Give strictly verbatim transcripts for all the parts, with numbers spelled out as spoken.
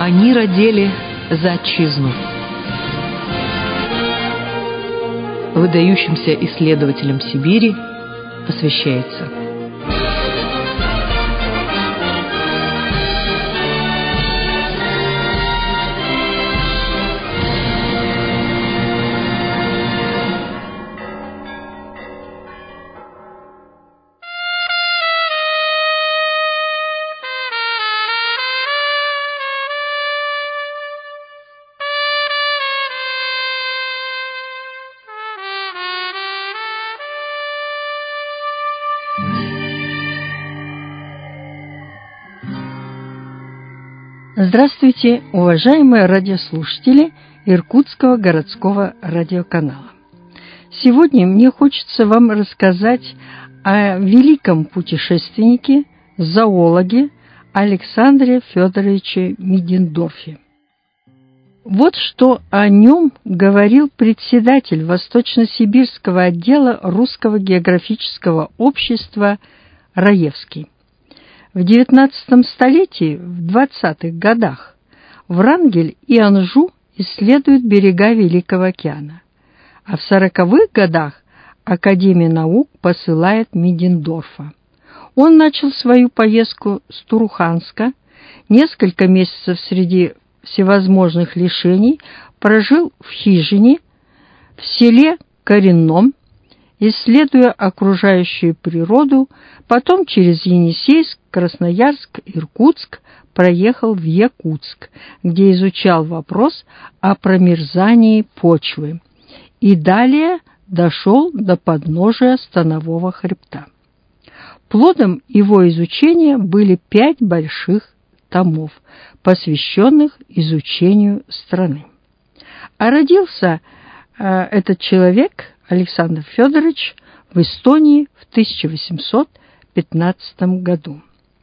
Они родили за отчизну. Выдающимся исследователям Сибири посвящается. Здравствуйте, уважаемые радиослушатели Иркутского городского радиоканала. Сегодня мне хочется вам рассказать о великом путешественнике, зоологе Александре Федоровиче Мидендорфе. Вот что о нем говорил председатель Восточно-Сибирского отдела Русского географического общества Раевский. В девятнадцатом столетии, в двадцатых годах, Врангель и Анжу исследуют берега Великого океана, а в сороковых годах Академия наук посылает Мидендорфа. Он начал свою поездку с Туруханска, несколько месяцев среди всевозможных лишений прожил в хижине в селе Коренном, исследуя окружающую природу, потом через Енисейск, Красноярск, Иркутск проехал в Якутск, где изучал вопрос о промерзании почвы, и далее дошел до подножия Станового хребта. Плодом его изучения были пять больших томов, посвященных изучению страны. А родился э, этот человек, Александр Федорович, в Эстонии в тысяча восемьсот пятнадцатом году.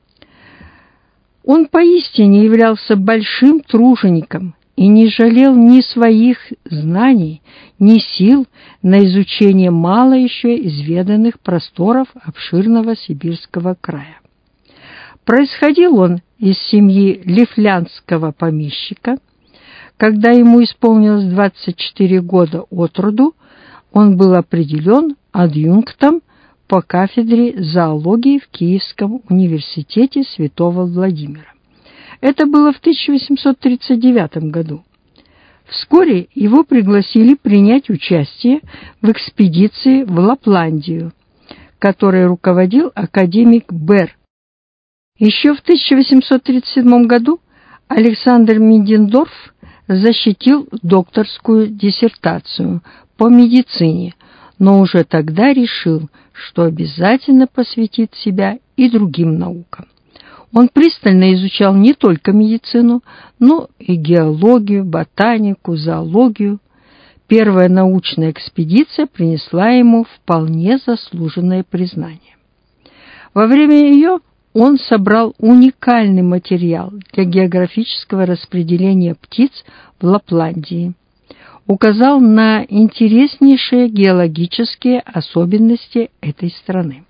Он поистине являлся большим тружеником и не жалел ни своих знаний, ни сил на изучение мало еще изведанных просторов обширного сибирского края. Происходил он из семьи лифлянского помещика. Когда ему исполнилось двадцать четыре года от роду, он был определен адъюнктом по кафедре зоологии в Киевском университете Святого Владимира. Это было в тысяча восемьсот тридцать девятом году. Вскоре его пригласили принять участие в экспедиции в Лапландию, которой руководил академик Берр. Еще в тысяча восемьсот тридцать седьмом году Александр Мидендорф защитил докторскую диссертацию по медицине, но уже тогда решил, что обязательно посвятит себя и другим наукам. Он пристально изучал не только медицину, но и геологию, ботанику, зоологию. Первая научная экспедиция принесла ему вполне заслуженное признание. Во время ее он собрал уникальный материал для географического распределения птиц в Лапландии, указал на интереснейшие геологические особенности этой страны.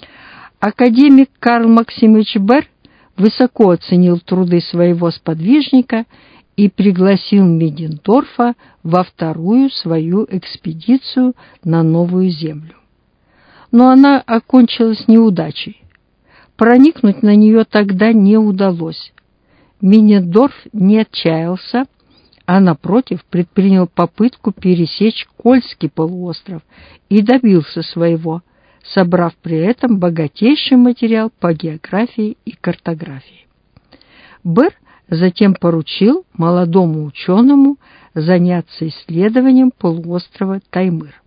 Академик Карл Максимович Берр высоко оценил труды своего сподвижника и пригласил Мидендорфа во вторую свою экспедицию на Новую Землю. Но она окончилась неудачей. Проникнуть на нее тогда не удалось. Мидендорф не отчаялся, а, напротив, предпринял попытку пересечь Кольский полуостров и добился своего, собрав при этом богатейший материал по географии и картографии. Берр затем поручил молодому ученому заняться исследованием полуострова Таймыр.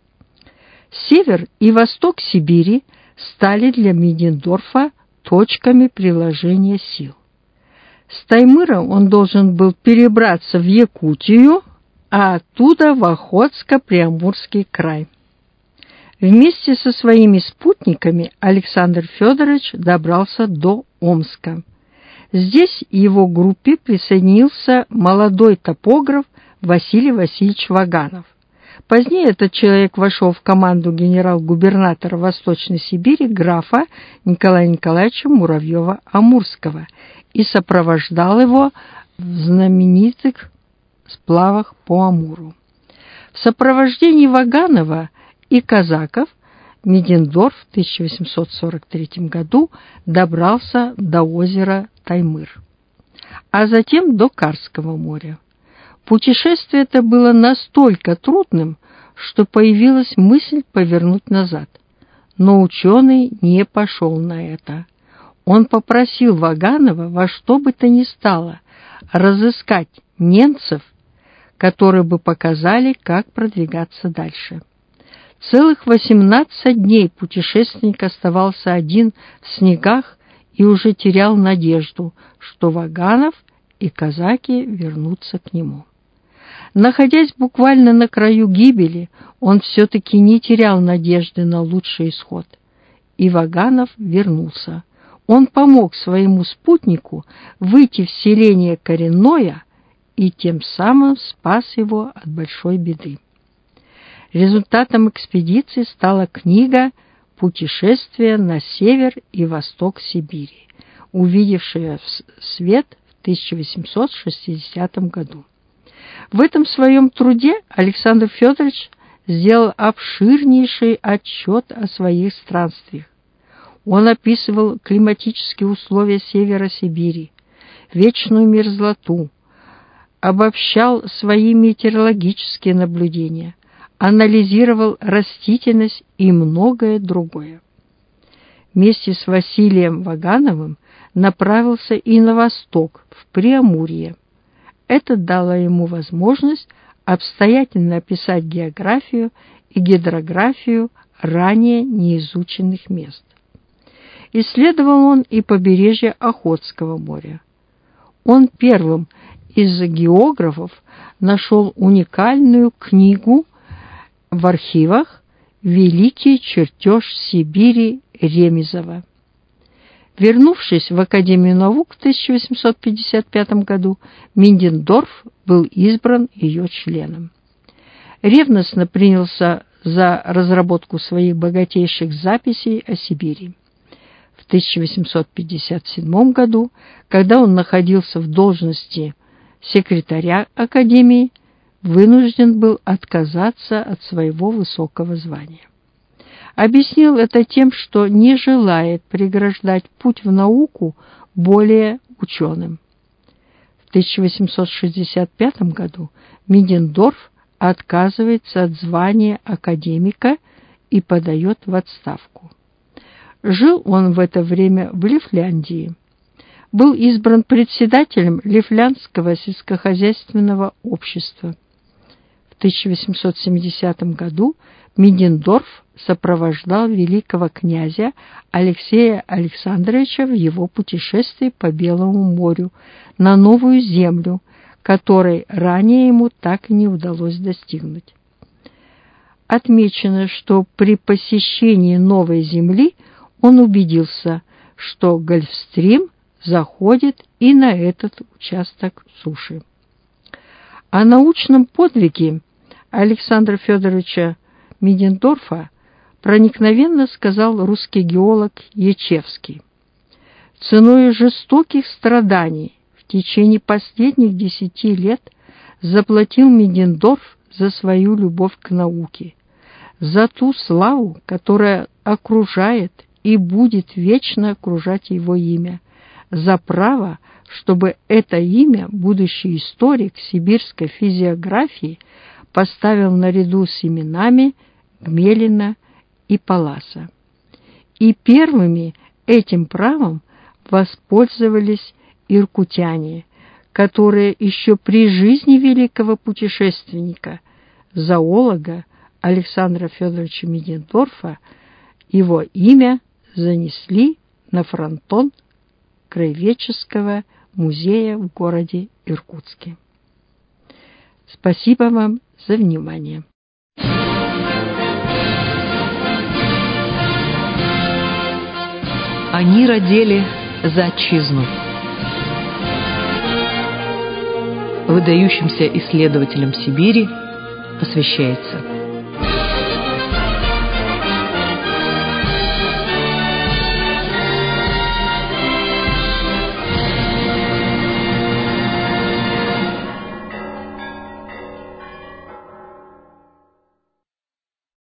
Север и восток Сибири стали для Мидендорфа точками приложения сил. С Таймыра он должен был перебраться в Якутию, а оттуда в Охотско-Преамурский край. Вместе со своими спутниками Александр Федорович добрался до Омска. Здесь его группе присоединился молодой топограф Василий Васильевич Ваганов. Позднее этот человек вошел в команду генерал-губернатора Восточной Сибири графа Николая Николаевича Муравьева-Амурского и сопровождал его в знаменитых сплавах по Амуру. В сопровождении Ваганова и казаков Мидендорф в тысяча восемьсот сорок третьем году добрался до озера Таймыр, а затем до Карского моря. Путешествие это было настолько трудным, что появилась мысль повернуть назад. Но ученый не пошел на это. Он попросил Ваганова во что бы то ни стало разыскать немцев, которые бы показали, как продвигаться дальше. Целых восемнадцать дней путешественник оставался один в снегах и уже терял надежду, что Ваганов и казаки вернутся к нему. Находясь буквально на краю гибели, он все-таки не терял надежды на лучший исход. И Ваганов вернулся. Он помог своему спутнику выйти в селение Коренное и тем самым спас его от большой беды. Результатом экспедиции стала книга «Путешествие на север и восток Сибири», увидевшая свет в тысяча восемьсот шестидесятом году. В этом своем труде Александр Федорович сделал обширнейший отчет о своих странствиях. Он описывал климатические условия севера Сибири, вечную мерзлоту, обобщал свои метеорологические наблюдения, анализировал растительность и многое другое. Вместе с Василием Вагановым направился и на восток, в Преамурье. Это дало ему возможность обстоятельно описать географию и гидрографию ранее неизученных мест. Исследовал он и побережье Охотского моря. Он первым из географов нашел уникальную книгу в архивах «Великий чертеж Сибири» Ремезова. Вернувшись в Академию наук в тысяча восемьсот пятьдесят пятом году, Мидендорф был избран ее членом. Ревностно принялся за разработку своих богатейших записей о Сибири. В тысяча восемьсот пятьдесят седьмом году, когда он находился в должности секретаря Академии, вынужден был отказаться от своего высокого звания. Объяснил это тем, что не желает преграждать путь в науку более ученым. В тысяча восемьсот шестьдесят пятом году Мидендорф отказывается от звания академика и подает в отставку. Жил он в это время в Лифляндии. Был избран председателем Лифляндского сельскохозяйственного общества. В тысяча восемьсот семидесятом году Мидендорф сопровождал великого князя Алексея Александровича в его путешествии по Белому морю на Новую Землю, которой ранее ему так и не удалось достигнуть. Отмечено, что при посещении Новой Земли он убедился, что Гольфстрим заходит и на этот участок суши. О научном подвиге Александра Федоровича Мидендорфа проникновенно сказал русский геолог Ячевский. Ценой жестоких страданий в течение последних десяти лет заплатил Мидендорф за свою любовь к науке, за ту славу, которая окружает и будет вечно окружать его имя, за право, чтобы это имя будущий историк сибирской физиографии поставил наряду с именами Гмелина и Палласа. И первыми этим правом воспользовались иркутяне, которые еще при жизни великого путешественника, зоолога Александра Федоровича Мидендорфа, его имя занесли на фронтон Краеведческого музея в городе Иркутске. Спасибо вам за внимание. Они родили за отчизну. Выдающимся исследователям Сибири посвящается.